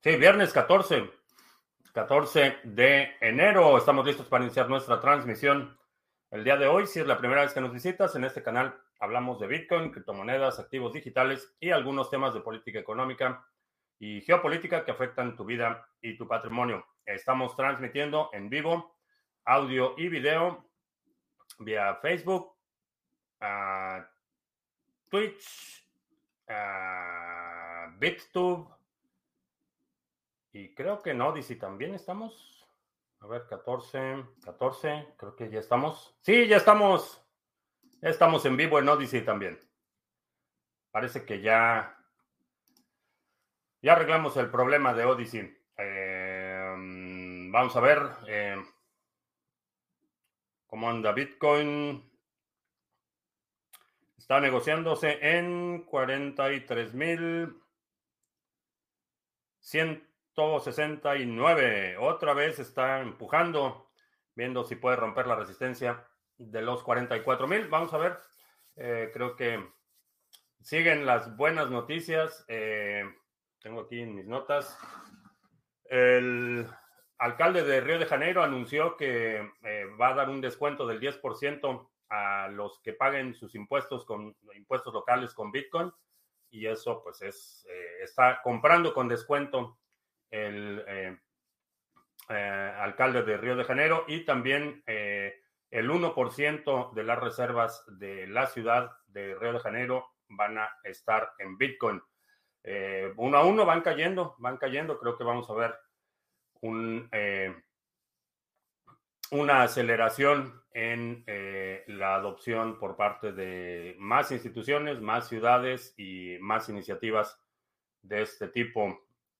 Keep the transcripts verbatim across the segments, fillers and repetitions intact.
Sí, viernes catorce, catorce de enero. Estamos listos para iniciar nuestra transmisión. El día de hoy, si es la primera vez que nos visitas, en este canal hablamos de Bitcoin, criptomonedas, activos digitales y algunos temas de política económica y geopolítica que afectan tu vida y tu patrimonio. Estamos transmitiendo en vivo, audio y video vía Facebook, uh, Twitch, uh, BitTube y creo que en Odyssey también estamos. A ver, catorce, catorce, creo que ya estamos. Sí, ya estamos. Ya estamos en vivo en Odyssey también. Parece que ya, ya arreglamos el problema de Odyssey. Eh, vamos a ver eh, cómo anda Bitcoin. Está negociándose en cuarenta y tres mil ciento sesenta y nueve. Otra vez está empujando, viendo si puede romper la resistencia de los cuarenta y cuatro mil. Vamos a ver. Eh, creo que siguen las buenas noticias. Eh, tengo aquí en mis notas. El alcalde de Río de Janeiro anunció que eh, va a dar un descuento del diez por ciento a los que paguen sus impuestos con impuestos locales con Bitcoin. Y eso pues es, eh, está comprando con descuento el eh, eh, alcalde de Río de Janeiro y también eh, el uno por ciento de las reservas de la ciudad de Río de Janeiro van a estar en Bitcoin. Eh, uno a uno van cayendo, van cayendo. Creo que vamos a ver un, eh, una aceleración en eh, la adopción por parte de más instituciones, más ciudades y más iniciativas de este tipo.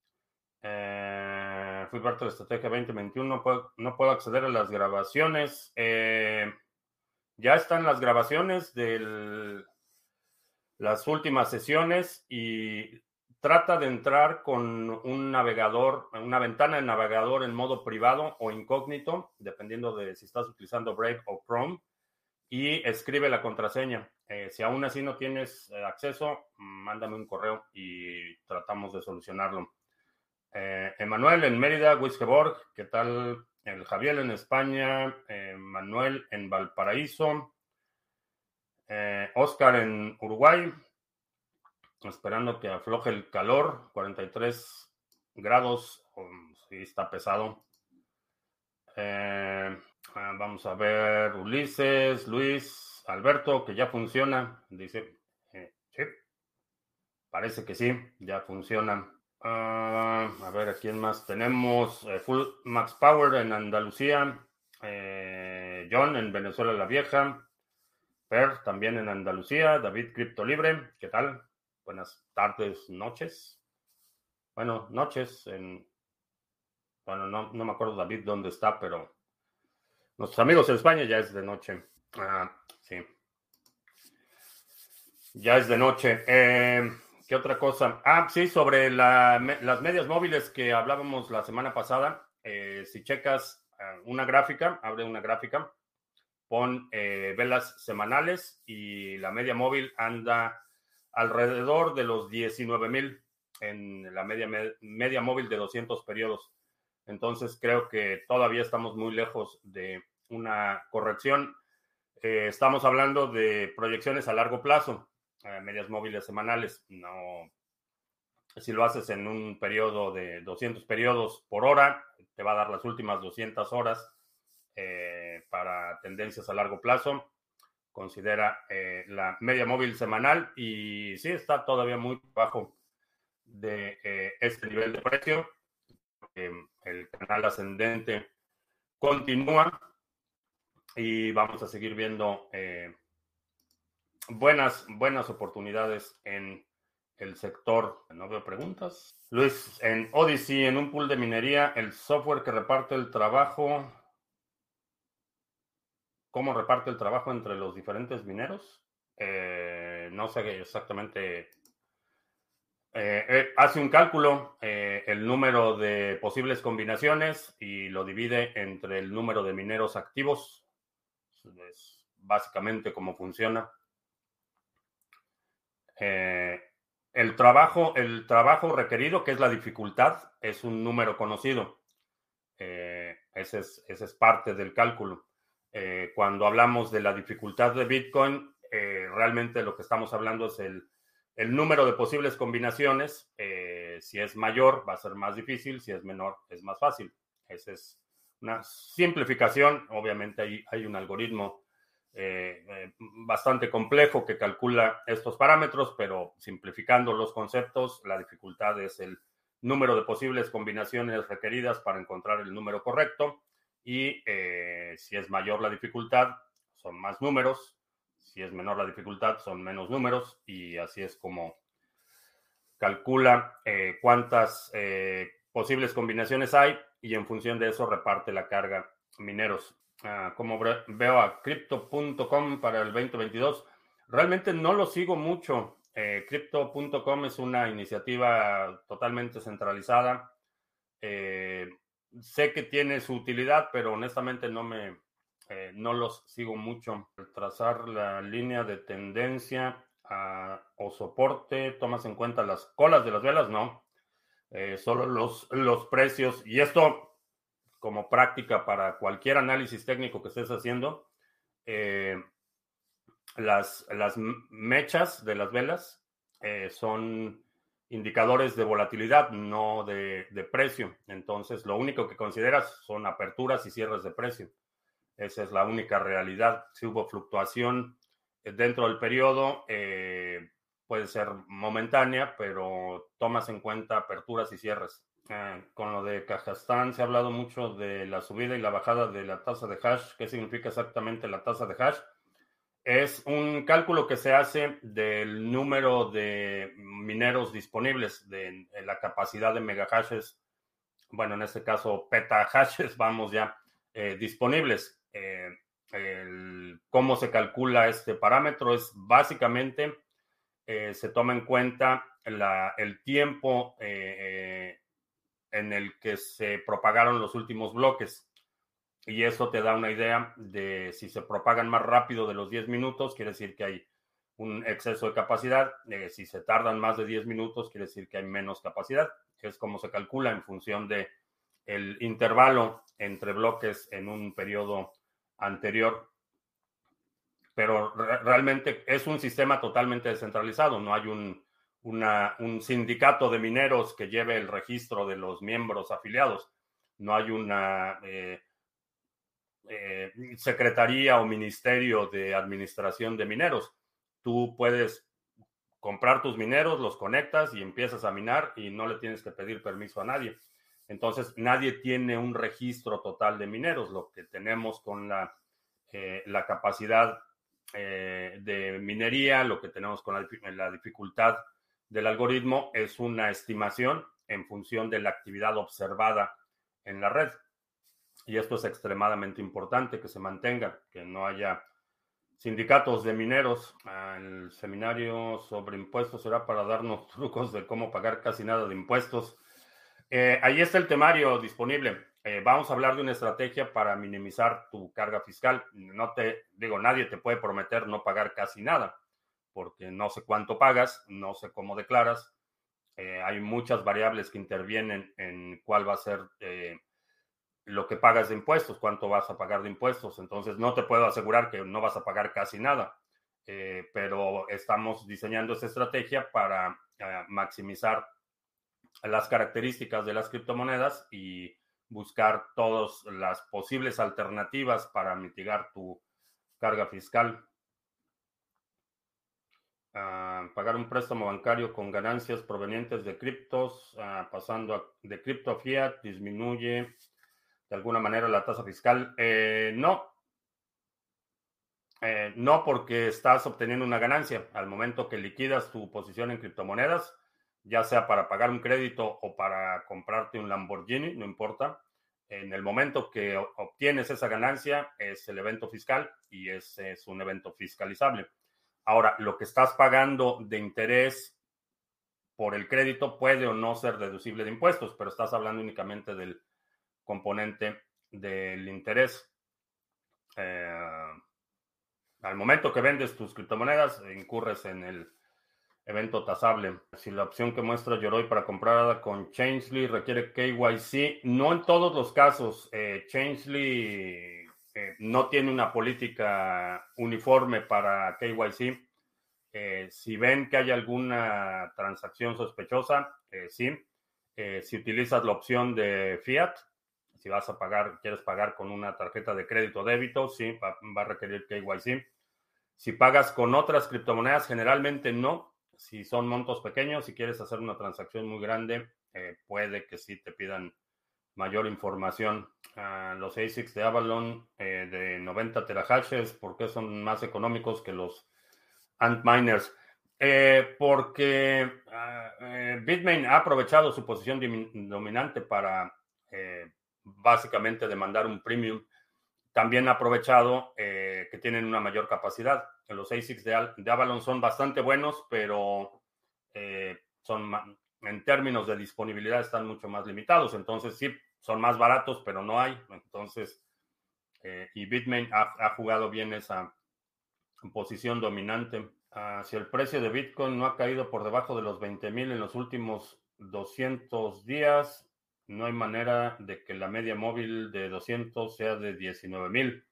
Eh, fui parte de la estrategia veinte veintiuno, no puedo, no puedo acceder a las grabaciones. Eh, ya están las grabaciones de las últimas sesiones y trata de entrar con un navegador, una ventana de navegador en modo privado o incógnito, dependiendo de si estás utilizando Brave o Chrome, y escribe la contraseña. Eh, si aún así no tienes eh, acceso, mándame un correo y tratamos de solucionarlo. Eh, Emanuel en Mérida, Wisgeborg, ¿qué tal? El Javier en España, eh, Manuel en Valparaíso, eh, Oscar en Uruguay, esperando que afloje el calor, cuarenta y tres grados, um, sí está pesado. Eh, ah, vamos a ver, Ulises, Luis, Alberto, que ya funciona, dice, eh, sí, parece que sí, ya funciona. Uh, a ver, ¿a quién más tenemos? Eh, Full Max Power en Andalucía. Eh, John en Venezuela la Vieja. Per también en Andalucía. David Cripto Libre. ¿Qué tal? Buenas tardes, noches. Bueno, noches en... Bueno, no, no me acuerdo David dónde está, pero nuestros amigos en España ya es de noche. Ah, sí. Ya es de noche. Eh, ¿Qué otra cosa? Ah, sí, sobre la, me, las medias móviles que hablábamos la semana pasada. Eh, si checas uh, una gráfica, abre una gráfica, pon eh, velas semanales y la media móvil anda alrededor de los diecinueve mil en la media, me, media móvil de doscientos periodos. Entonces creo que todavía estamos muy lejos de una corrección. Eh, estamos hablando de proyecciones a largo plazo. Eh, medias móviles semanales. No, si lo haces en un periodo de doscientos periodos por hora, te va a dar las últimas doscientas horas eh, para tendencias a largo plazo. Considera eh, la media móvil semanal y sí está todavía muy bajo de eh, este nivel de precio. Eh, el canal ascendente continúa y vamos a seguir viendo eh, buenas, buenas oportunidades en el sector. No veo preguntas. Luis, en Odyssey, en un pool de minería, el software que reparte el trabajo, ¿cómo reparte el trabajo entre los diferentes mineros? Eh, no sé exactamente. Eh, eh, hace un cálculo, eh, el número de posibles combinaciones y lo divide entre el número de mineros activos. Es básicamente cómo funciona. Eh, el trabajo, el trabajo requerido, que es la dificultad, es un número conocido. Eh, ese es, ese es parte del cálculo. Eh, cuando hablamos de la dificultad de Bitcoin, eh, realmente lo que estamos hablando es el, el número de posibles combinaciones. Eh, si es mayor, va a ser más difícil; si es menor, es más fácil. Esa es una simplificación. Obviamente hay, hay un algoritmo eh, eh, bastante complejo que calcula estos parámetros, pero simplificando los conceptos, la dificultad es el número de posibles combinaciones requeridas para encontrar el número correcto. Y eh, si es mayor la dificultad, son más números; si es menor la dificultad, son menos números, y así es como calcula eh, cuántas eh, posibles combinaciones hay, y en función de eso reparte la carga mineros. Uh, como veo a crypto punto com para el veinte veintidós, realmente no lo sigo mucho. Eh, crypto punto com es una iniciativa totalmente centralizada. Eh, sé que tiene su utilidad, pero honestamente no me eh, no los sigo mucho. Trazar la línea de tendencia uh, o soporte, ¿tomas en cuenta las colas de las velas? No, eh, solo los, los precios. Y esto como práctica para cualquier análisis técnico que estés haciendo. Eh, las, las mechas de las velas eh, son indicadores de volatilidad, no de, de precio. Entonces, lo único que consideras son aperturas y cierres de precio. Esa es la única realidad. Si hubo fluctuación dentro del periodo, eh, puede ser momentánea, pero tomas en cuenta aperturas y cierres. Eh, con lo de Kazajstán se ha hablado mucho de la subida y la bajada de la tasa de hash. ¿Qué significa exactamente la tasa de hash? Es un cálculo que se hace del número de mineros disponibles, de, de la capacidad de megahashes, bueno, en este caso petahashes, vamos ya, eh, disponibles. Eh, el, ¿Cómo se calcula este parámetro? Es básicamente, eh, se toma en cuenta la, el tiempo eh, en el que se propagaron los últimos bloques. Y eso te da una idea de si se propagan más rápido de los diez minutos, quiere decir que hay un exceso de capacidad. Eh, si se tardan más de diez minutos, quiere decir que hay menos capacidad. Es como se calcula en función de el intervalo entre bloques en un periodo anterior. Pero re realmente es un sistema totalmente descentralizado. No hay un, una, un sindicato de mineros que lleve el registro de los miembros afiliados. No hay una... Eh, Eh, secretaría o ministerio de administración de mineros. Tú puedes comprar tus mineros, los conectas y empiezas a minar y no le tienes que pedir permiso a nadie. Entonces, nadie tiene un registro total de mineros. Lo que tenemos con la, eh, la capacidad eh, de minería, lo que tenemos con la, la dificultad del algoritmo, es una estimación en función de la actividad observada en la red. Y esto es extremadamente importante, que se mantenga, que no haya sindicatos de mineros. El seminario sobre impuestos será para darnos trucos de cómo pagar casi nada de impuestos. Eh, ahí está el temario disponible. Eh, vamos a hablar de una estrategia para minimizar tu carga fiscal. No te digo, nadie te puede prometer no pagar casi nada, porque no sé cuánto pagas, no sé cómo declaras. Eh, hay muchas variables que intervienen en cuál va a ser eh, lo que pagas de impuestos, cuánto vas a pagar de impuestos. Entonces, no te puedo asegurar que no vas a pagar casi nada, eh, pero estamos diseñando esta estrategia para eh, maximizar las características de las criptomonedas y buscar todas las posibles alternativas para mitigar tu carga fiscal. Uh, pagar un préstamo bancario con ganancias provenientes de criptos, uh, pasando a, de cripto a fiat, disminuye de alguna manera la tasa fiscal. Eh, no, eh, no, porque estás obteniendo una ganancia al momento que liquidas tu posición en criptomonedas, ya sea para pagar un crédito o para comprarte un Lamborghini, no importa. En el momento que obtienes esa ganancia es el evento fiscal y ese es un evento fiscalizable. Ahora, lo que estás pagando de interés por el crédito puede o no ser deducible de impuestos, pero estás hablando únicamente del componente del interés. Eh, al momento que vendes tus criptomonedas, incurres en el, evento tasable. Si la opción que muestra Yoroi para comprar con Changelly requiere K Y C, no en todos los casos. Eh, Changelly eh, no tiene una política uniforme para K Y C. Eh, si ven que hay alguna transacción sospechosa, eh, sí. Eh, si utilizas la opción de Fiat, si vas a pagar, quieres pagar con una tarjeta de crédito o débito, sí, va, va a requerir K Y C. Si pagas con otras criptomonedas, generalmente no. Si son montos pequeños, si quieres hacer una transacción muy grande, eh, puede que sí te pidan mayor información. Uh, los A S I Cs de Avalon eh, de noventa terahashes, ¿por qué son más económicos que los Antminers? Eh, porque uh, eh, Bitmain ha aprovechado su posición dominante para eh, básicamente demandar un premium. También ha aprovechado eh, que tienen una mayor capacidad. Los A S I Cs de, de Avalon son bastante buenos, pero eh, son en términos de disponibilidad están mucho más limitados. Entonces sí, son más baratos, pero no hay. Entonces, eh, y Bitmain ha, ha, jugado bien esa posición dominante. Uh, si el precio de Bitcoin no ha caído por debajo de los veinte mil en los últimos doscientos días, no hay manera de que la media móvil de doscientos sea de diecinueve mil.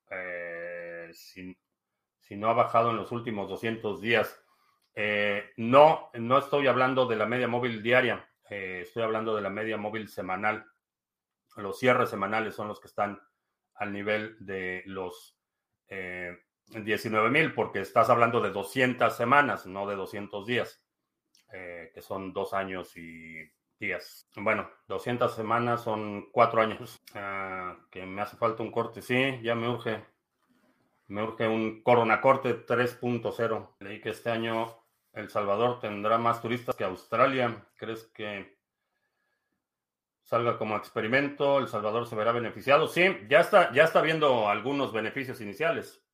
Eh, si, si no ha bajado en los últimos doscientos días. Eh, no, no estoy hablando de la media móvil diaria, eh, estoy hablando de la media móvil semanal. Los cierres semanales son los que están al nivel de los eh, diecinueve mil, porque estás hablando de doscientas semanas, no de doscientos días, eh, que son dos años y días. Bueno, doscientas semanas son cuatro años. Uh, que me hace falta un corte, sí, ya me urge. Me urge un Corona Corte tres punto cero. Leí que este año El Salvador tendrá más turistas que Australia. ¿Crees que salga como experimento? ¿El Salvador se verá beneficiado? Sí, ya está, ya está viendo algunos beneficios iniciales.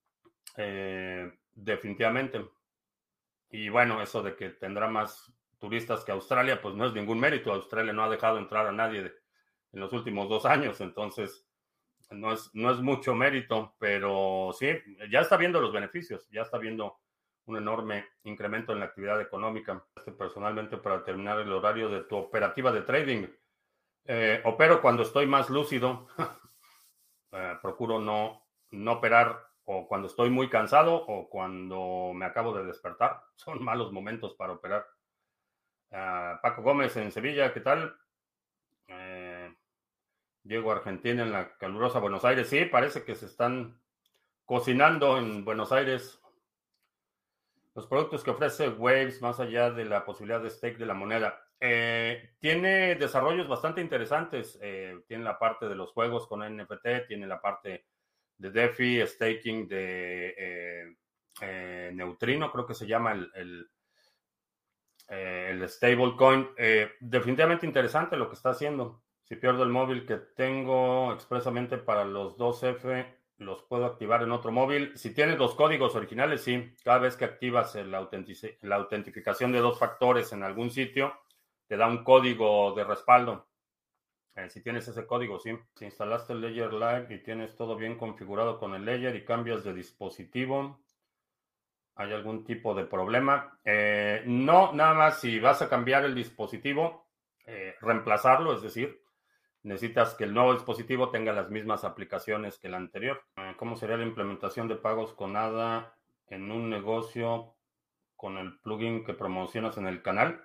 Eh, definitivamente. Y bueno, eso de que tendrá más turistas que Australia, pues no es ningún mérito. Australia no ha dejado entrar a nadie de, en los últimos dos años, entonces no es, no es mucho mérito, pero sí, ya está viendo los beneficios, ya está viendo un enorme incremento en la actividad económica. Personalmente, para terminar el horario de tu operativa de trading, eh, opero cuando estoy más lúcido. eh, procuro no, no operar o cuando estoy muy cansado o cuando me acabo de despertar. Son malos momentos para operar. Uh, Paco Gómez en Sevilla, ¿qué tal? Eh, Diego Argentina en la calurosa Buenos Aires. Sí, parece que se están cocinando en Buenos Aires. Los productos que ofrece Waves, más allá de la posibilidad de stake de la moneda, eh, tiene desarrollos bastante interesantes. Eh, tiene la parte de los juegos con N F T, tiene la parte de DeFi, staking de eh, eh, Neutrino, creo que se llama el, el, eh, el stablecoin. Eh, definitivamente interesante lo que está haciendo. Si pierdo el móvil que tengo expresamente para los dos F, los puedo activar en otro móvil. Si tienes los códigos originales, sí. Cada vez que activas la, la autentificación de dos factores en algún sitio, te da un código de respaldo. Eh, si tienes ese código, sí. Si instalaste el Ledger Live y tienes todo bien configurado con el Ledger y cambias de dispositivo, ¿hay algún tipo de problema? Eh, no, nada más si vas a cambiar el dispositivo, eh, reemplazarlo, es decir, necesitas que el nuevo dispositivo tenga las mismas aplicaciones que el anterior. Eh, ¿Cómo sería la implementación de pagos con A D A en un negocio con el plugin que promocionas en el canal?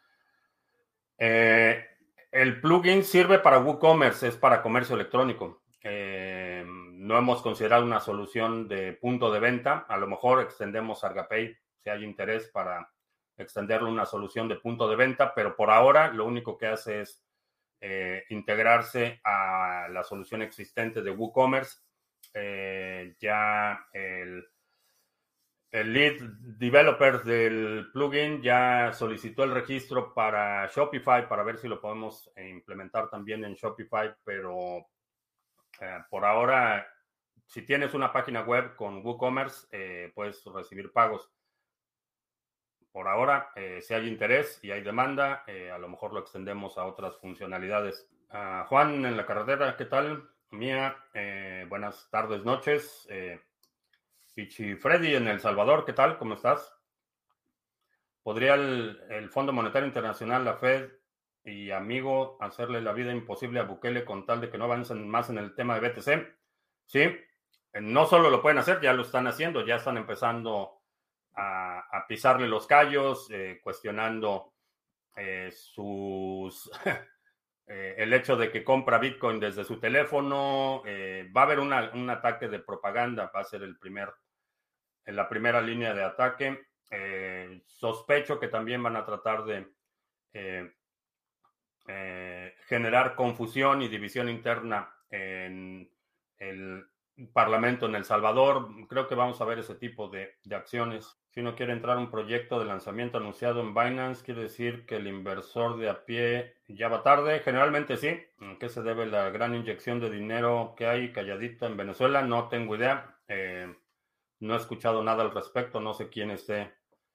Eh, el plugin sirve para WooCommerce, es para comercio electrónico. Eh, no hemos considerado una solución de punto de venta. A lo mejor extendemos ArgaPay si hay interés para extenderlo una solución de punto de venta, pero por ahora lo único que hace es eh, integrarse a la solución existente de WooCommerce. Eh, ya el, el lead developer del plugin ya solicitó el registro para Shopify para ver si lo podemos implementar también en Shopify, pero eh, por ahora, si tienes una página web con WooCommerce, eh, puedes recibir pagos. Por ahora, eh, si hay interés y hay demanda, eh, a lo mejor lo extendemos a otras funcionalidades. Uh, Juan, en la carretera, ¿qué tal? Mía, eh, buenas tardes, noches. Eh, Pichi Freddy en El Salvador, ¿qué tal? ¿Cómo estás? ¿Podría el, el Fondo Monetario Internacional, la Fed y amigo hacerle la vida imposible a Bukele con tal de que no avancen más en el tema de B T C? Sí, eh, no solo lo pueden hacer, ya lo están haciendo, ya están empezando a, a pisarle los callos, eh, cuestionando eh, sus eh, el hecho de que compra Bitcoin desde su teléfono. Eh, va a haber una, un ataque de propaganda, va a ser el primer, en la primera línea de ataque. Eh, sospecho que también van a tratar de eh, eh, generar confusión y división interna en el Parlamento en El Salvador. Creo que vamos a ver ese tipo de, de acciones. Si uno quiere entrar a un proyecto de lanzamiento anunciado en Binance, quiere decir que el inversor de a pie ya va tarde. Generalmente sí. ¿A qué se debe la gran inyección de dinero que hay calladita en Venezuela? No tengo idea. Eh, no he escuchado nada al respecto. No sé quién esté.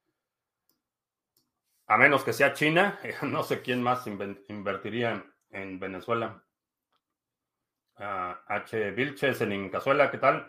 A menos que sea China, no sé quién más invertiría en Venezuela. Uh, H. Vilches en Incazuela, ¿qué tal?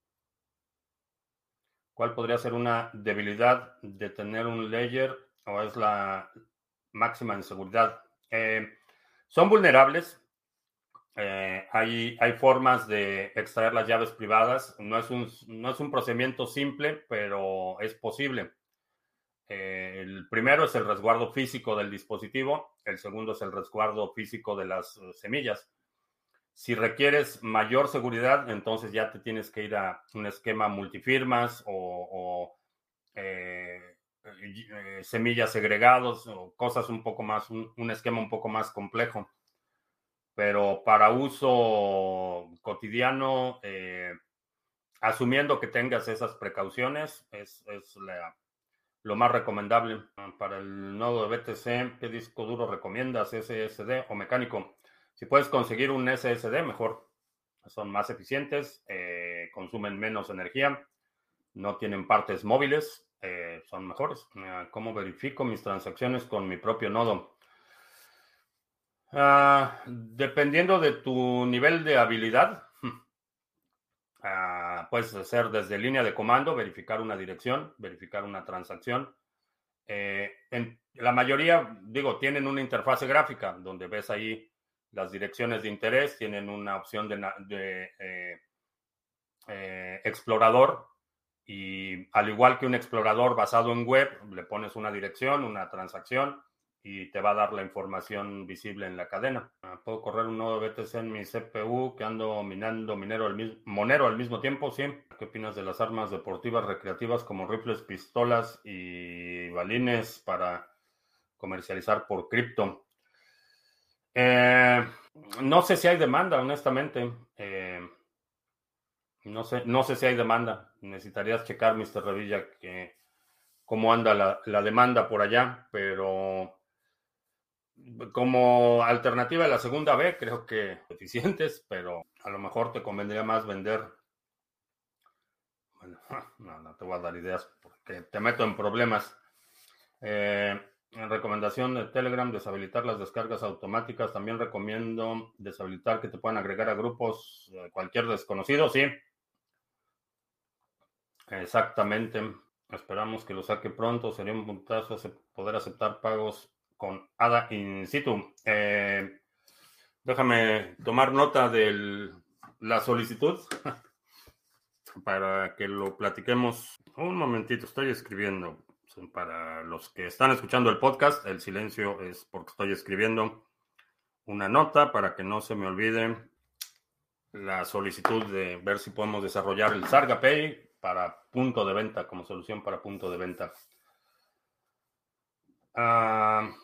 ¿Cuál podría ser una debilidad de tener un ledger o es la máxima en seguridad? Eh, son vulnerables. Eh, hay, hay formas de extraer las llaves privadas. No es un, no es un procedimiento simple, pero es posible. Eh, el primero es el resguardo físico del dispositivo. El segundo es el resguardo físico de las uh, semillas. Si requieres mayor seguridad, entonces ya te tienes que ir a un esquema multifirmas o, o eh, eh, semillas segregados o cosas un poco más, un, un, esquema un poco más complejo. Pero para uso cotidiano, eh, asumiendo que tengas esas precauciones, es, es la, lo más recomendable. Para el nodo de B T C, ¿qué disco duro recomiendas? ¿S S D o mecánico? Si puedes conseguir un S S D, mejor. Son más eficientes, eh, consumen menos energía, no tienen partes móviles, eh, son mejores. ¿Cómo verifico mis transacciones con mi propio nodo? Uh, dependiendo de tu nivel de habilidad, uh, puedes hacer desde línea de comando, verificar una dirección, verificar una transacción. Eh, en la mayoría, digo, tienen una interfase gráfica donde ves ahí las direcciones de interés, tienen una opción de, de eh, eh, explorador y al igual que un explorador basado en web, le pones una dirección, una transacción y te va a dar la información visible en la cadena. ¿Puedo correr un nodo B T C en mi C P U que ando minando minero al mismo, monero al mismo tiempo? Sí. ¿Qué opinas de las armas deportivas recreativas como rifles, pistolas y balines para comercializar por cripto? Eh, no sé si hay demanda, honestamente. Eh, no sé, no sé si hay demanda. Necesitarías checar, mister Revilla, que cómo anda la, la demanda por allá, pero como alternativa a la segunda B, creo que eficientes, pero a lo mejor te convendría más vender. Bueno, no, no te voy a dar ideas porque te meto en problemas. Eh, en recomendación de Telegram, deshabilitar las descargas automáticas. También recomiendo deshabilitar que te puedan agregar a grupos eh, cualquier desconocido, sí. Exactamente. Esperamos que lo saque pronto. Sería un puntazo poder aceptar pagos con ADA in situ. Eh, déjame tomar nota de la solicitud para que lo platiquemos. Un momentito, estoy escribiendo. Para los que están escuchando el podcast, el silencio es porque estoy escribiendo una nota para que no se me olvide la solicitud de ver si podemos desarrollar el SargaPay para punto de venta, como solución para punto de venta. Uh,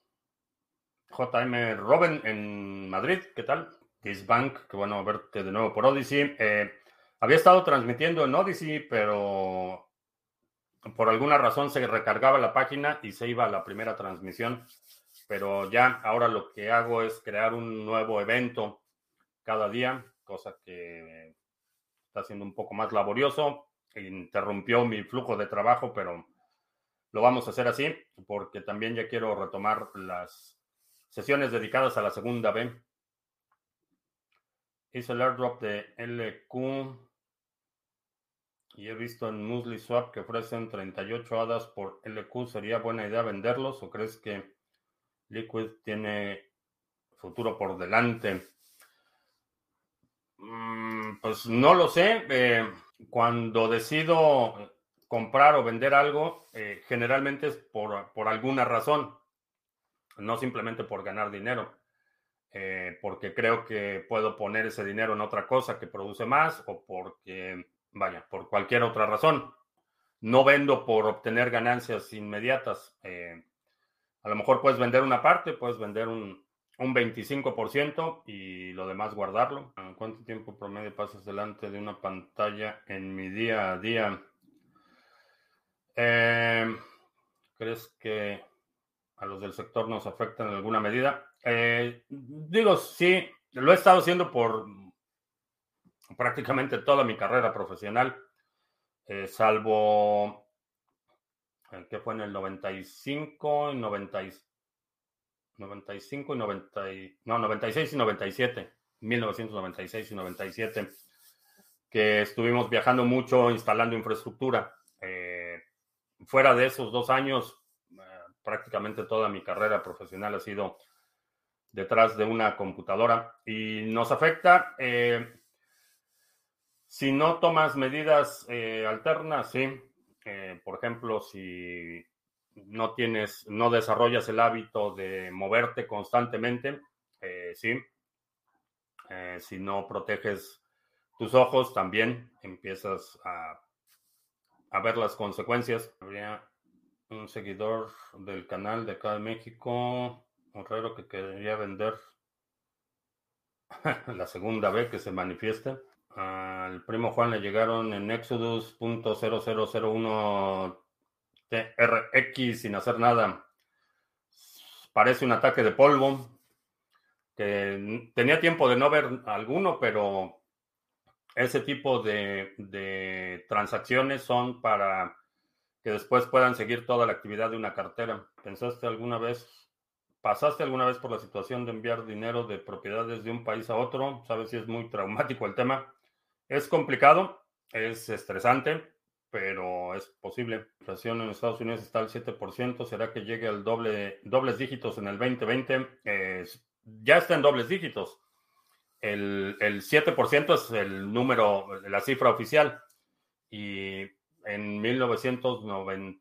J M Robin en Madrid, ¿qué tal? Bank, qué bueno verte de nuevo por Odyssey. Eh, había estado transmitiendo en Odyssey, pero por alguna razón se recargaba la página y se iba a la primera transmisión. Pero ya ahora lo que hago es crear un nuevo evento cada día, cosa que está siendo un poco más laborioso. Interrumpió mi flujo de trabajo, pero lo vamos a hacer así porque también ya quiero retomar las sesiones dedicadas a la segunda B. Hice el airdrop de L Q Y he visto en Musli Swap que ofrecen treinta y ocho hadas por L Q. ¿Sería buena idea venderlos o crees que Liquid tiene futuro por delante? Mm, pues no lo sé. Eh, cuando decido comprar o vender algo, eh, generalmente es por, por alguna razón, no simplemente por ganar dinero, eh, porque creo que puedo poner ese dinero en otra cosa que produce más o porque, vaya, por cualquier otra razón. No vendo por obtener ganancias inmediatas. Eh, a lo mejor puedes vender una parte, puedes vender un, un veinticinco por ciento y lo demás guardarlo. ¿Cuánto tiempo promedio pasas delante de una pantalla en mi día a día? Eh, ¿Crees que a los del sector nos afectan en alguna medida? Eh, digo, sí, lo he estado haciendo por prácticamente toda mi carrera profesional, eh, salvo eh, que fue en el noventa y cinco y noventa y noventa y cinco y noventa y, no, noventa y seis y noventa y siete, mil novecientos noventa y seis y noventa y siete, que estuvimos viajando mucho instalando infraestructura. Eh, fuera de esos dos años, eh, prácticamente toda mi carrera profesional ha sido detrás de una computadora y nos afecta. Eh, si no tomas medidas eh, alternas, sí. Eh, por ejemplo, si no tienes, no desarrollas el hábito de moverte constantemente, eh, sí. Eh, si no proteges tus ojos, también empiezas a, a ver las consecuencias. Habría un seguidor del canal de acá de México, un raro que quería vender la segunda vez que se manifiesta. Al primo Juan le llegaron en Exodus punto cero cero cero uno T R X sin hacer nada. Parece un ataque de polvo. Que tenía tiempo de no ver alguno, pero ese tipo de, de transacciones son para que después puedan seguir toda la actividad de una cartera. ¿Pensaste alguna vez, pasaste alguna vez por la situación de enviar dinero de propiedades de un país a otro? ¿Sabes si es muy traumático el tema? Es complicado, es estresante, pero es posible. La inflación en Estados Unidos está al siete por ciento. ¿Será que llegue al doble, dobles dígitos en el dos mil veinte? Eh, ya está en dobles dígitos. El, el siete por ciento es el número, la cifra oficial. Y en mil novecientos noventa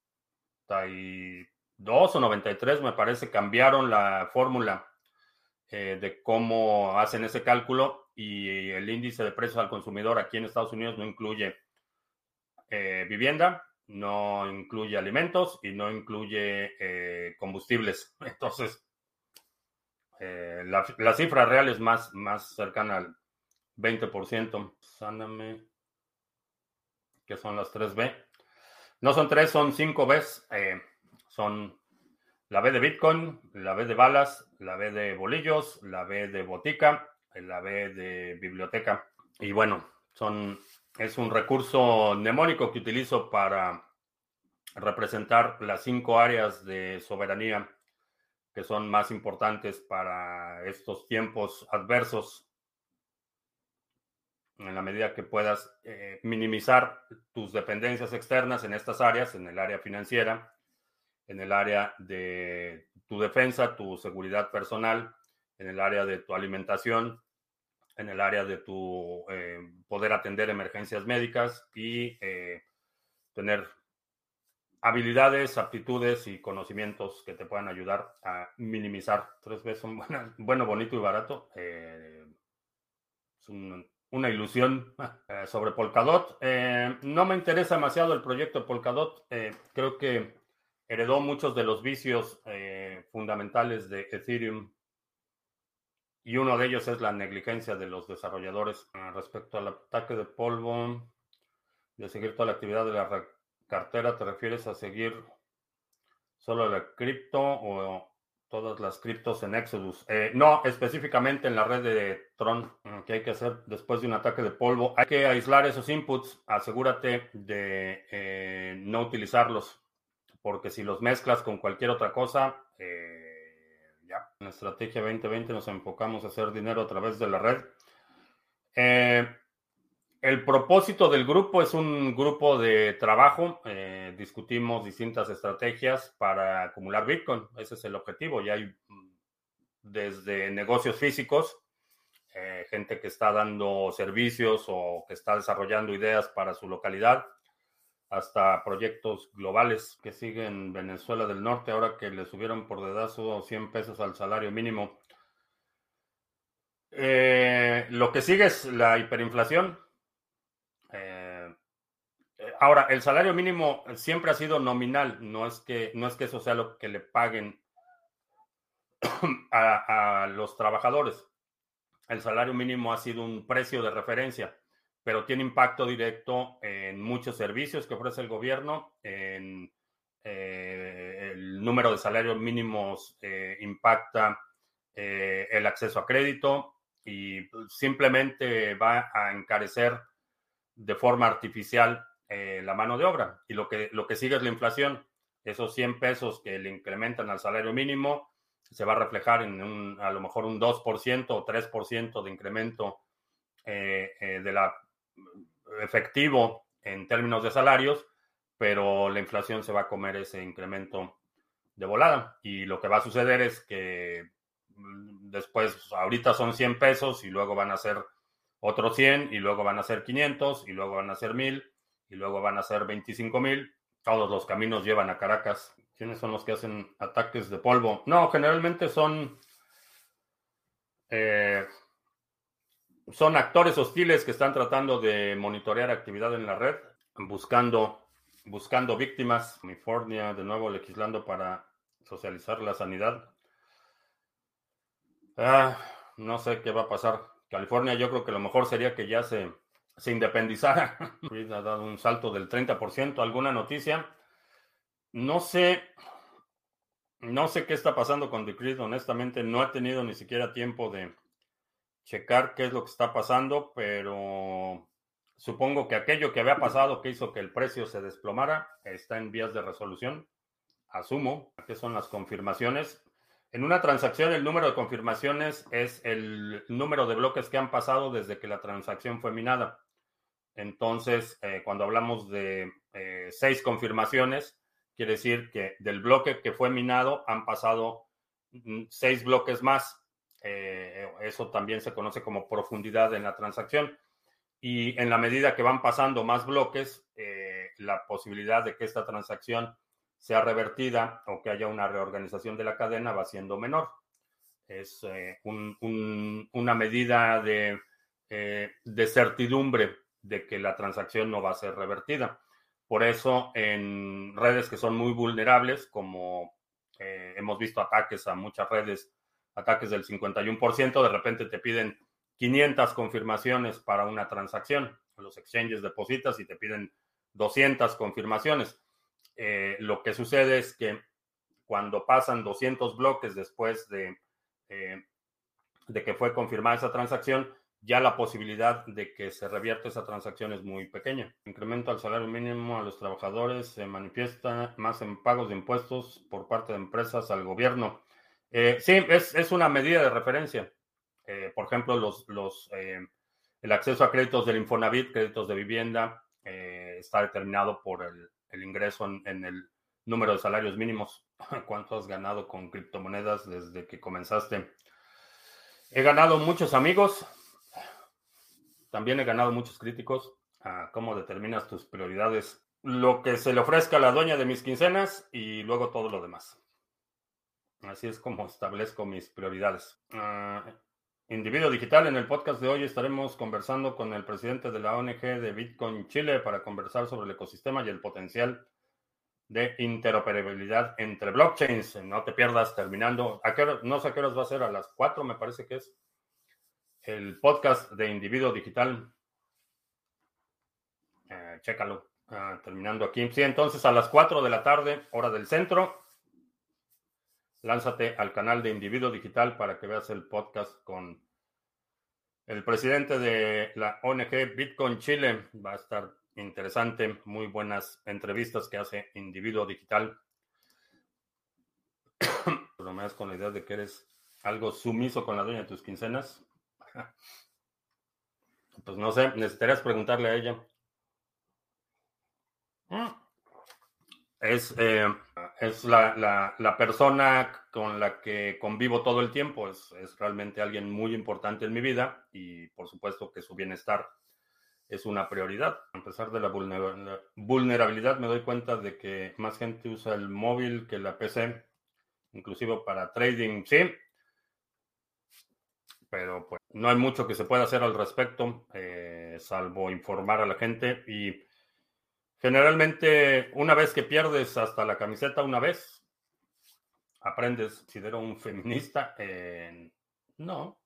y dos o noventa y tres, me parece, cambiaron la fórmula eh, de cómo hacen ese cálculo y el índice de precios al consumidor aquí en Estados Unidos no incluye eh, vivienda, no incluye alimentos y no incluye eh, combustibles. Entonces, eh, la, la, cifra real es más, más cercana al veinte por ciento. Sáname, que son las tres B. No son tres, son cinco Bs. Eh, son la B de Bitcoin, la B de balas, la B de bolillos, la B de botica, la B de biblioteca. Y bueno, son, es un recurso mnemónico que utilizo para representar las cinco áreas de soberanía que son más importantes para estos tiempos adversos. En la medida que puedas eh, minimizar tus dependencias externas en estas áreas, en el área financiera, en el área de tu defensa, tu seguridad personal, en el área de tu alimentación, en el área de tu eh, poder atender emergencias médicas y eh, tener habilidades, aptitudes y conocimientos que te puedan ayudar a minimizar. Tres veces son buenas, bueno, bonito y barato. Eh, es un, una ilusión. Eh, sobre Polkadot. Eh, no me interesa demasiado el proyecto de Polkadot. Eh, creo que heredó muchos de los vicios eh, fundamentales de Ethereum y uno de ellos es la negligencia de los desarrolladores. Eh, respecto al ataque de polvo, de seguir toda la actividad de la cartera, ¿te refieres a seguir solo la cripto o todas las criptos en Exodus? Eh, no, específicamente en la red de Tron. ¿Qué hay que hacer después de un ataque de polvo? Hay que aislar esos inputs. Asegúrate de eh, no utilizarlos, porque si los mezclas con cualquier otra cosa, eh, ya. En la estrategia veinte veinte nos enfocamos a hacer dinero a través de la red. Eh, El propósito del grupo es un grupo de trabajo. Eh, discutimos distintas estrategias para acumular Bitcoin. Ese es el objetivo. Y hay desde negocios físicos, eh, gente que está dando servicios o que está desarrollando ideas para su localidad, hasta proyectos globales que siguen Venezuela del Norte, ahora que le subieron por dedazo cien pesos al salario mínimo. Eh, lo que sigue es la hiperinflación. Eh, ahora, el salario mínimo siempre ha sido nominal, no es que, no es que eso sea lo que le paguen a, a los trabajadores. El salario mínimo ha sido un precio de referencia, pero tiene impacto directo en muchos servicios que ofrece el gobierno, en eh, el número de salarios mínimos eh, impacta eh, el acceso a crédito y simplemente va a encarecer de forma artificial eh, la mano de obra. Y lo que, lo que sigue es la inflación. Esos cien pesos que le incrementan al salario mínimo se va a reflejar en un, a lo mejor un dos por ciento o tres por ciento de incremento eh, eh, de la efectivo en términos de salarios, pero la inflación se va a comer ese incremento de volada. Y lo que va a suceder es que después, ahorita son cien pesos y luego van a ser otros cien y luego van a ser quinientos y luego van a ser mil y luego van a ser veinticinco mil. Todos los caminos llevan a Caracas. ¿Quiénes son los que hacen ataques de polvo? No, generalmente son, eh, son actores hostiles que están tratando de monitorear actividad en la red, buscando, buscando víctimas. California, de nuevo, legislando para socializar la sanidad. Ah, no sé qué va a pasar. California, yo creo que lo mejor sería que ya se, se independizara. Ha dado un salto del treinta por ciento. ¿Alguna noticia? No sé, no sé qué está pasando con Decreed. Honestamente, no he tenido ni siquiera tiempo de checar qué es lo que está pasando, pero supongo que aquello que había pasado que hizo que el precio se desplomara está en vías de resolución. Asumo que son las confirmaciones. En una transacción, el número de confirmaciones es el número de bloques que han pasado desde que la transacción fue minada. Entonces, eh, cuando hablamos de eh, seis confirmaciones, quiere decir que del bloque que fue minado han pasado mm, seis bloques más. Eh, eso también se conoce como profundidad en la transacción. Y en la medida que van pasando más bloques, eh, la posibilidad de que esta transacción sea revertida o que haya una reorganización de la cadena va siendo menor. Es eh, un, un, una medida de, eh, de certidumbre de que la transacción no va a ser revertida. Por eso, en redes que son muy vulnerables, como eh, hemos visto ataques a muchas redes, ataques del cincuenta y uno por ciento, de repente te piden quinientas confirmaciones para una transacción. Los exchanges depositas y te piden doscientas confirmaciones. Eh, lo que sucede es que cuando pasan doscientos bloques después de, eh, de que fue confirmada esa transacción, ya la posibilidad de que se revierta esa transacción es muy pequeña. Incremento al salario mínimo a los trabajadores se manifiesta más en pagos de impuestos por parte de empresas al gobierno. Eh, sí, es, es, una medida de referencia. Eh, por ejemplo, los, los, eh, el acceso a créditos del Infonavit, créditos de vivienda, eh, está determinado por el, el ingreso en, en, el número de salarios mínimos. ¿Cuánto has ganado con criptomonedas desde que comenzaste? He ganado muchos amigos, también he ganado muchos críticos. Ah, ¿cómo determinas tus prioridades? Lo que se le ofrezca a la dueña de mis quincenas y luego todo lo demás. Así es como establezco mis prioridades. Uh, Individuo Digital, en el podcast de hoy estaremos conversando con el presidente de la O N G de Bitcoin Chile para conversar sobre el ecosistema y el potencial de interoperabilidad entre blockchains. No te pierdas terminando. ¿A qué hora? No sé a qué horas va a ser, a las cuatro me parece que es el podcast de Individuo Digital. Eh, chécalo. Uh, terminando aquí. Sí, entonces a las cuatro de la tarde, hora del centro. Lánzate al canal de Individuo Digital para que veas el podcast con el presidente de la O N G Bitcoin Chile. Va a estar interesante, muy buenas entrevistas que hace Individuo Digital. Bromeas con la idea de que eres algo sumiso con la dueña de tus quincenas. Pues no sé, necesitarías preguntarle a ella. Mm. Es, eh, es la, la- la persona con la que convivo todo el tiempo. Es, es realmente alguien muy importante en mi vida y por supuesto que su bienestar es una prioridad. A pesar de la vulnera- vulnerabilidad, me doy cuenta de que más gente usa el móvil que la P C, inclusive para trading, sí, pero pues no hay mucho que se pueda hacer al respecto, eh, salvo informar a la gente. Y generalmente, una vez que pierdes hasta la camiseta una vez, aprendes. ¿Considero un feminista? Eh, no,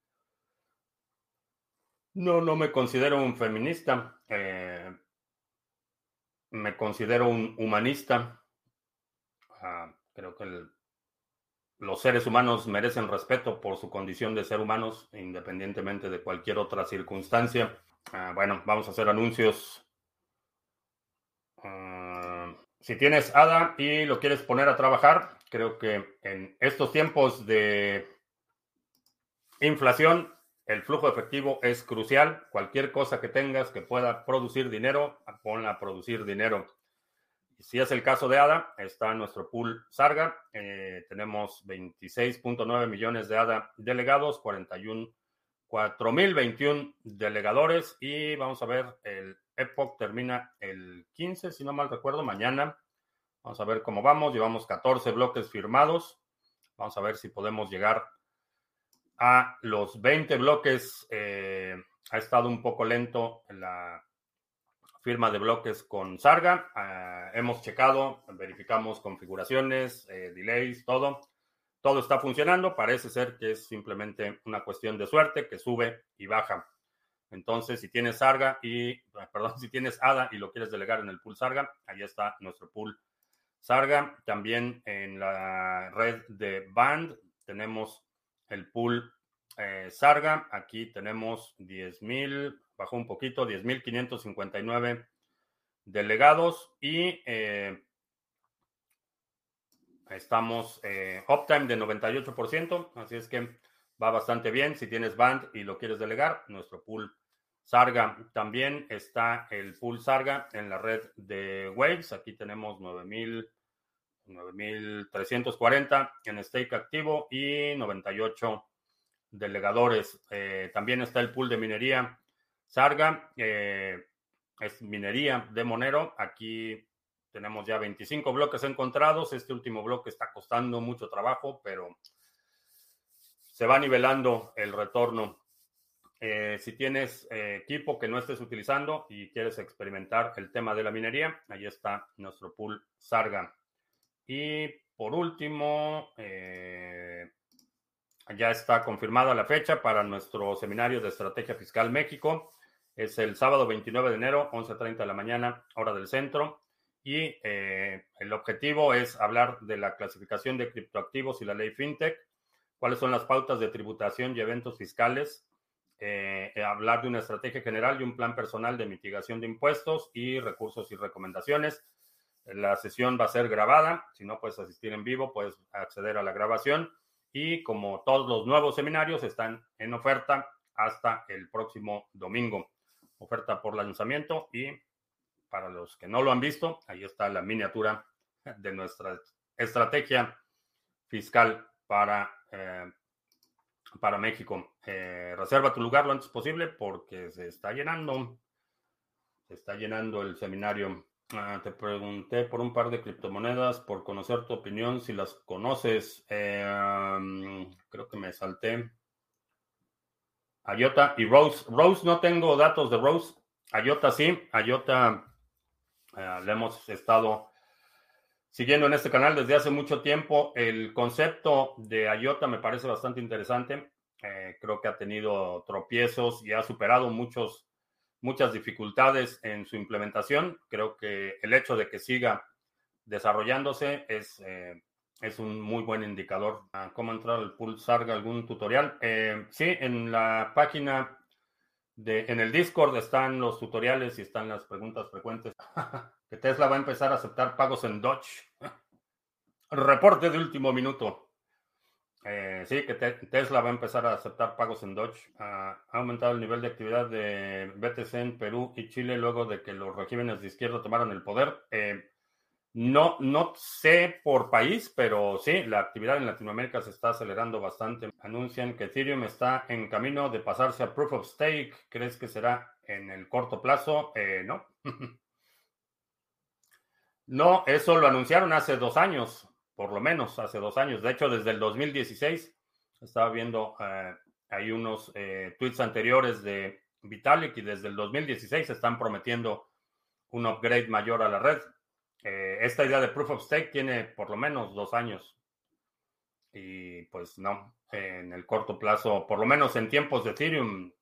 no, no me considero un feminista. Eh, me considero un humanista. Ah, creo que el- los seres humanos merecen respeto por su condición de ser humanos, independientemente de cualquier otra circunstancia. Ah, bueno, vamos a hacer anuncios. Ah, si tienes A D A y lo quieres poner a trabajar, creo que en estos tiempos de inflación, el flujo efectivo es crucial. Cualquier cosa que tengas que pueda producir dinero, ponla a producir dinero. Y si es el caso de A D A, está nuestro pool Sarga. Eh, tenemos veintiséis punto nueve millones de A D A delegados, cuarenta y uno, cuatro mil veintiuno delegadores. Y vamos a ver, el Epoch termina el quince, si no mal recuerdo, mañana. Vamos a ver cómo vamos. Llevamos catorce bloques firmados. Vamos a ver si podemos llegar a los veinte bloques. Eh, ha estado un poco lento la firma de bloques con Sarga. Uh, hemos checado, verificamos configuraciones, eh, delays, todo. Todo está funcionando. Parece ser que es simplemente una cuestión de suerte que sube y baja. Entonces, si tienes Sarga y, perdón, si tienes A D A y lo quieres delegar en el pool Sarga, ahí está nuestro pool Sarga. También en la red de Band tenemos el pool eh, Sarga. Aquí tenemos diez mil, bajó un poquito, diez mil quinientos cincuenta y nueve delegados y eh, estamos eh, uptime de noventa y ocho por ciento, así es que va bastante bien. Si tienes Band y lo quieres delegar, nuestro pool Sarga. También está el pool Sarga en la red de Waves. Aquí tenemos nueve mil nueve mil trescientos cuarenta en stake activo y noventa y ocho delegadores. Eh, también está el pool de minería Sarga. Eh, es minería de Monero. Aquí tenemos ya veinticinco bloques encontrados. Este último bloque está costando mucho trabajo, pero se va nivelando el retorno. Eh, si tienes eh, equipo que no estés utilizando y quieres experimentar el tema de la minería, ahí está nuestro pool Sarga. Y por último, eh, ya está confirmada la fecha para nuestro seminario de Estrategia Fiscal México. Es el sábado veintinueve de enero, once treinta de la mañana, hora del centro. Y eh, el objetivo es hablar de la clasificación de criptoactivos y la ley FinTech, cuáles son las pautas de tributación y eventos fiscales, eh, hablar de una estrategia general y un plan personal de mitigación de impuestos y recursos y recomendaciones. La sesión va a ser grabada. Si no puedes asistir en vivo, puedes acceder a la grabación. Y como todos los nuevos seminarios están en oferta hasta el próximo domingo. Oferta por lanzamiento y para los que no lo han visto, ahí está la miniatura de nuestra estrategia fiscal para, eh, para México. Eh, reserva tu lugar lo antes posible porque se está llenando. Se está llenando el seminario. Ah, te pregunté por un par de criptomonedas, por conocer tu opinión, si las conoces. Eh, um, creo que me salté. IOTA y Rose. Rose no tengo datos de Rose. IOTA sí. IOTA eh, le hemos estado siguiendo en este canal desde hace mucho tiempo. El concepto de IOTA me parece bastante interesante. Eh, creo que ha tenido tropiezos y ha superado muchos, muchas dificultades en su implementación. Creo que el hecho de que siga desarrollándose es, eh, es un muy buen indicador. ¿Cómo entrar al pool Sarga? ¿Algún tutorial? Eh, sí, en la página de, en el Discord están los tutoriales y están las preguntas frecuentes. Que Tesla va a empezar a aceptar pagos en Doge. Reporte de último minuto. Eh, sí, que te- Tesla va a empezar a aceptar pagos en Doge. Ah, ha aumentado el nivel de actividad de B T C en Perú y Chile luego de que los regímenes de izquierda tomaron el poder. Eh, no, no sé por país, pero sí, la actividad en Latinoamérica se está acelerando bastante. Anuncian que Ethereum está en camino de pasarse a Proof of Stake. ¿Crees que será en el corto plazo? Eh, no. No, eso lo anunciaron hace dos años, por lo menos hace dos años. De hecho, desde el dos mil dieciséis estaba viendo eh, hay unos eh, tweets anteriores de Vitalik y desde el dos mil dieciséis están prometiendo un upgrade mayor a la red. Eh, esta idea de Proof of Stake tiene por lo menos dos años y pues no, en el corto plazo, por lo menos en tiempos de Ethereum,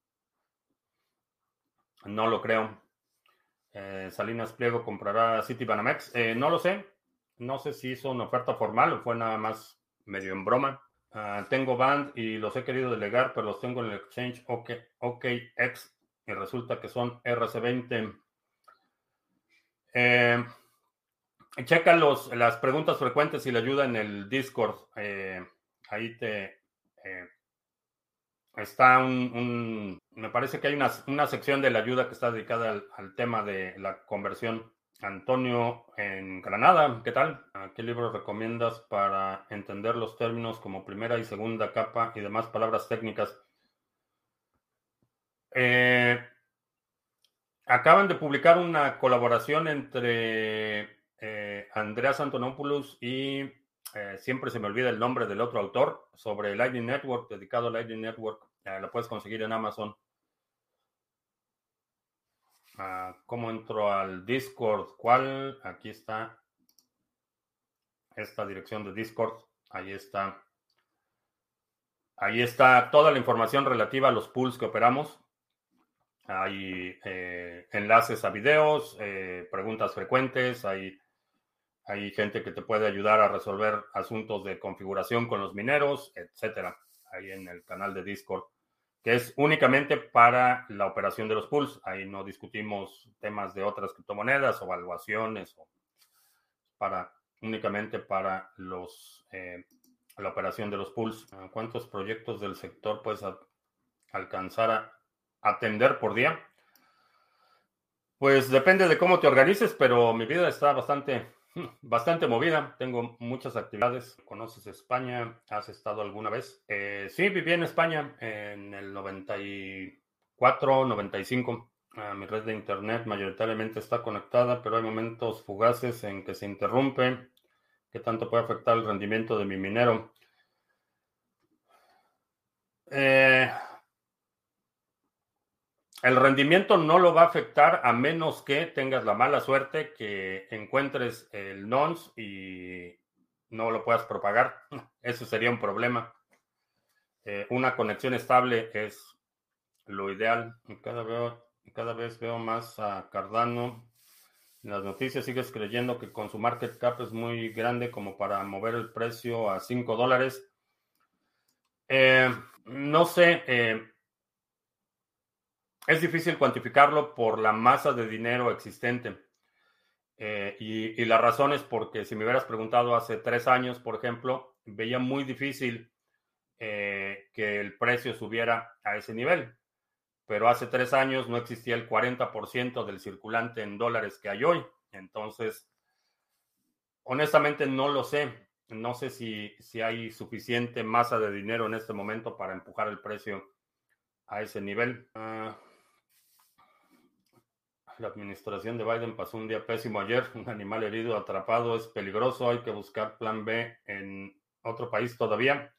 no lo creo. Eh, Salinas Pliego comprará Citibanamex. Eh, no lo sé. No sé si hizo una oferta formal o fue nada más medio en broma. Ah, tengo Band y los he querido delegar, pero los tengo en el exchange OK, OKX y resulta que son R C veinte. Eh, checa los, las preguntas frecuentes y la ayuda en el Discord. Eh, ahí te eh, está un, un- me parece que hay una, una sección de la ayuda que está dedicada al, al tema de la conversión. Antonio en Granada, ¿qué tal? ¿A ¿Qué libro recomiendas para entender los términos como primera y segunda capa y demás palabras técnicas? Eh, acaban de publicar una colaboración entre eh, Andreas Antonopoulos y eh, siempre se me olvida el nombre del otro autor sobre Lightning Network, dedicado a Lightning Network. Eh, lo puedes conseguir en Amazon. Ah, ¿cómo entro al Discord? ¿Cuál? Aquí está esta dirección de Discord. Ahí está. Ahí está toda la información relativa a los pools que operamos. Hay eh, enlaces a videos, eh, preguntas frecuentes, hay, hay gente que te puede ayudar a resolver asuntos de configuración con los mineros, etcétera. Ahí en el canal de Discord, que es únicamente para la operación de los pools. Ahí no discutimos temas de otras criptomonedas o evaluaciones, o para, únicamente para los, eh, la operación de los pools. ¿Cuántos proyectos del sector puedes a- alcanzar a atender por día? Pues depende de cómo te organices, pero mi vida está bastante, bastante movida. Tengo muchas actividades. ¿Conoces España? ¿Has estado alguna vez? Eh, sí, viví en España en el noventa y cuatro, noventa y cinco. Ah, mi red de internet mayoritariamente está conectada, pero hay momentos fugaces en que se interrumpe. ¿Qué tanto puede afectar el rendimiento de mi minero? Eh, El rendimiento no lo va a afectar a menos que tengas la mala suerte que encuentres el nonce y no lo puedas propagar. Eso sería un problema. Eh, una conexión estable es lo ideal. Y Cada, veo- cada vez veo más a Cardano. En las noticias sigues creyendo que con su market cap es muy grande como para mover el precio a cinco dólares. Eh, no sé. Eh, es difícil cuantificarlo por la masa de dinero existente. Eh, y, y la razón es porque si me hubieras preguntado hace tres años, por ejemplo, veía muy difícil eh, que el precio subiera a ese nivel. Pero hace tres años no existía el cuarenta por ciento del circulante en dólares que hay hoy. Entonces, honestamente no lo sé. No sé si, si hay suficiente masa de dinero en este momento para empujar el precio a ese nivel. Uh, La administración de Biden pasó un día pésimo ayer. Un animal herido, atrapado, es peligroso. Hay que buscar plan B en otro país todavía.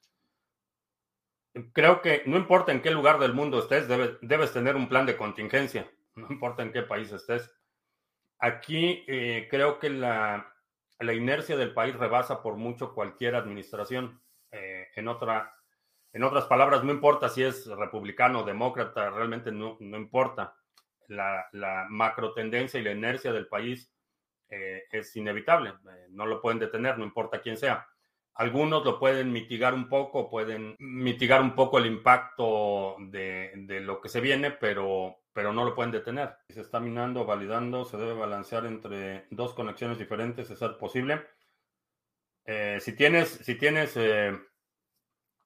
Creo que no importa en qué lugar del mundo estés, debes, debes tener un plan de contingencia. No importa en qué país estés. Aquí eh, creo que la, la inercia del país rebasa por mucho cualquier administración. Eh, en otra, en otras palabras, no importa si es republicano o demócrata, realmente no, no importa. La, la macro tendencia y la inercia del país eh, es inevitable. Eh, no lo pueden detener, no importa quién sea. Algunos lo pueden mitigar un poco, pueden mitigar un poco el impacto de, de lo que se viene, pero, pero no lo pueden detener. Si se está minando, validando, se debe balancear entre dos conexiones diferentes, es ser posible. Eh, si tienes, si tienes eh,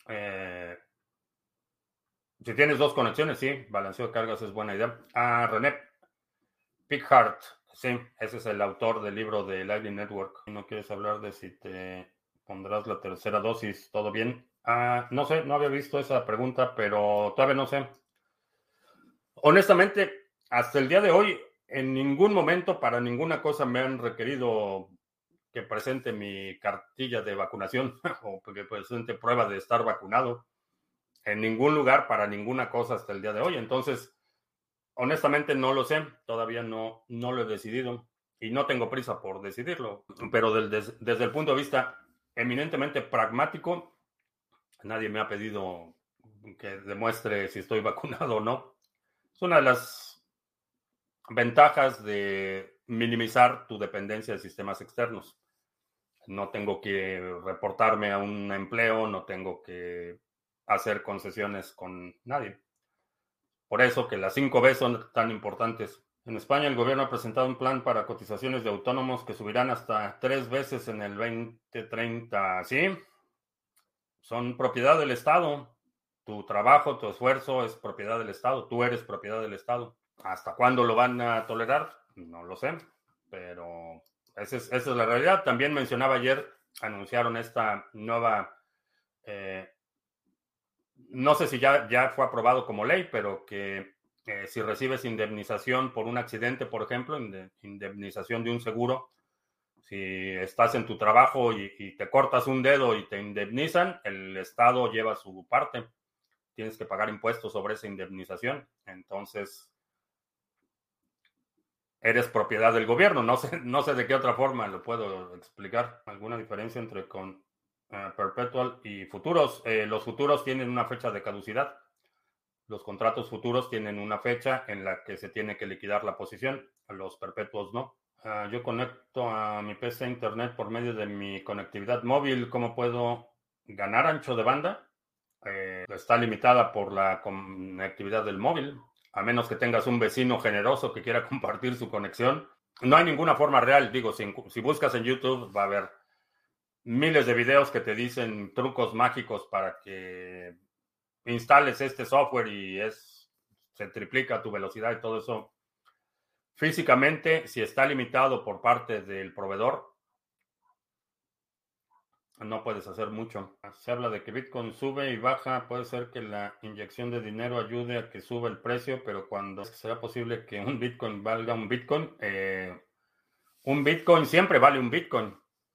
Eh, si tienes dos conexiones, sí, balanceo de cargas es buena idea. Ah, René Pickhardt, sí, ese es el autor del libro de Lightning Network. ¿No quieres hablar de si te pondrás la tercera dosis? ¿Todo bien? Ah, no sé, no había visto esa pregunta, pero todavía no sé. Honestamente, hasta el día de hoy, en ningún momento para ninguna cosa me han requerido que presente mi cartilla de vacunación o que presente prueba de estar vacunado. En ningún lugar para ninguna cosa hasta el día de hoy. Entonces, honestamente no lo sé, todavía no, no lo he decidido y no tengo prisa por decidirlo. Pero del- des- desde el punto de vista eminentemente pragmático, nadie me ha pedido que demuestre si estoy vacunado o no. Es una de las ventajas de minimizar tu dependencia de sistemas externos. No tengo que reportarme a un empleo, no tengo que hacer concesiones con nadie. Por eso que las cinco B son tan importantes. En España, el gobierno ha presentado un plan para cotizaciones de autónomos que subirán hasta tres veces en el dos mil treinta. Sí, son propiedad del Estado. Tu trabajo, tu esfuerzo es propiedad del Estado. Tú eres propiedad del Estado. ¿Hasta cuándo lo van a tolerar? No lo sé, pero esa es, esa es la realidad. También mencionaba ayer, anunciaron esta nueva, eh, no sé si ya, ya fue aprobado como ley, pero que eh, si recibes indemnización por un accidente, por ejemplo, inde- indemnización de un seguro, si estás en tu trabajo y, y te cortas un dedo y te indemnizan, el Estado lleva su parte. Tienes que pagar impuestos sobre esa indemnización. Entonces, eres propiedad del gobierno. No sé, no sé de qué otra forma lo puedo explicar. ¿Alguna diferencia entre con eh, perpetual y futuros? Eh, los futuros tienen una fecha de caducidad. Los contratos futuros tienen una fecha en la que se tiene que liquidar la posición. Los perpetuos no. Ah, yo conecto a mi P C a Internet por medio de mi conectividad móvil. ¿Cómo puedo ganar ancho de banda? Eh, está limitada por la conectividad del móvil, a menos que tengas un vecino generoso que quiera compartir su conexión. No hay ninguna forma real, digo, si, si buscas en YouTube va a haber miles de videos que te dicen trucos mágicos para que instales este software y es, se triplica tu velocidad y todo eso. Físicamente, si está limitado por parte del proveedor, no puedes hacer mucho. Se habla de que Bitcoin sube y baja. Puede ser que la inyección de dinero ayude a que suba el precio, pero cuando será posible que un Bitcoin valga un Bitcoin, eh, un Bitcoin siempre vale un Bitcoin.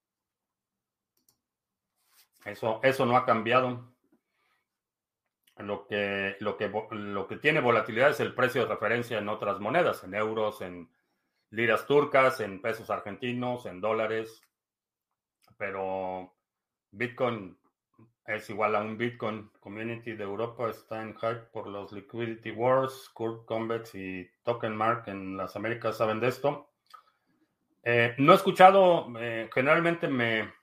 Eso, eso no ha cambiado. Lo que, lo que, lo que tiene volatilidad es el precio de referencia en otras monedas, en euros, en liras turcas, en pesos argentinos, en dólares, pero Bitcoin es igual a un Bitcoin. Community de Europa está en hype por los Liquidity Wars. Kurt Convex y Token Mark en las Américas saben de esto. Eh, no he escuchado, eh, generalmente me,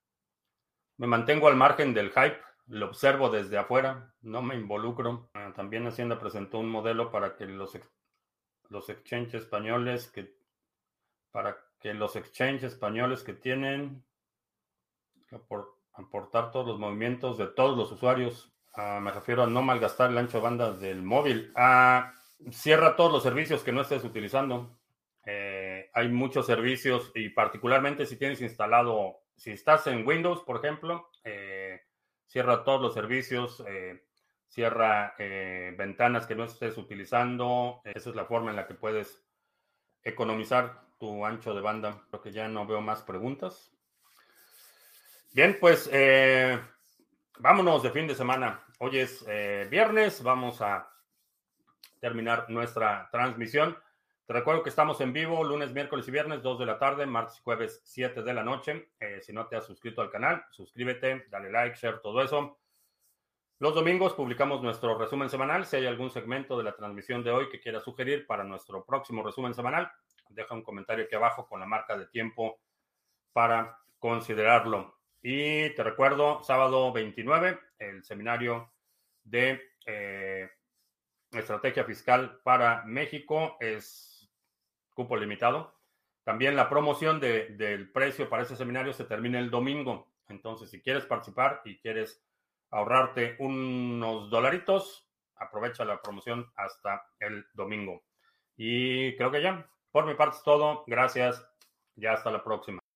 me mantengo al margen del hype, lo observo desde afuera, no me involucro. Eh, también Hacienda presentó un modelo para que los, ex- los exchanges españoles que para que los exchanges españoles que tienen que apor- aportar todos los movimientos de todos los usuarios. Ah, me refiero a no malgastar el ancho de banda del móvil. Ah, cierra todos los servicios que no estés utilizando. Eh, hay muchos servicios y particularmente si tienes instalado, si estás en Windows, por ejemplo, eh, cierra todos los servicios, eh, cierra eh, ventanas que no estés utilizando. Esa es la forma en la que puedes economizar tu ancho de banda. Creo que ya no veo más preguntas. Bien, pues eh, vámonos de fin de semana. Hoy es eh, viernes, vamos a terminar nuestra transmisión. Te recuerdo que estamos en vivo lunes, miércoles y viernes, dos de la tarde, martes y jueves, siete de la noche. Eh, si no te has suscrito al canal, suscríbete, dale like, share, todo eso. Los domingos publicamos nuestro resumen semanal. Si hay algún segmento de la transmisión de hoy que quieras sugerir para nuestro próximo resumen semanal, deja un comentario aquí abajo con la marca de tiempo para considerarlo. Y te recuerdo, sábado veintinueve, el seminario de eh, estrategia fiscal para México es cupo limitado. También la promoción de, del precio para ese seminario se termina el domingo. Entonces, si quieres participar y quieres ahorrarte unos dolaritos, aprovecha la promoción hasta el domingo. Y creo que ya, por mi parte es todo. Gracias. Ya hasta la próxima.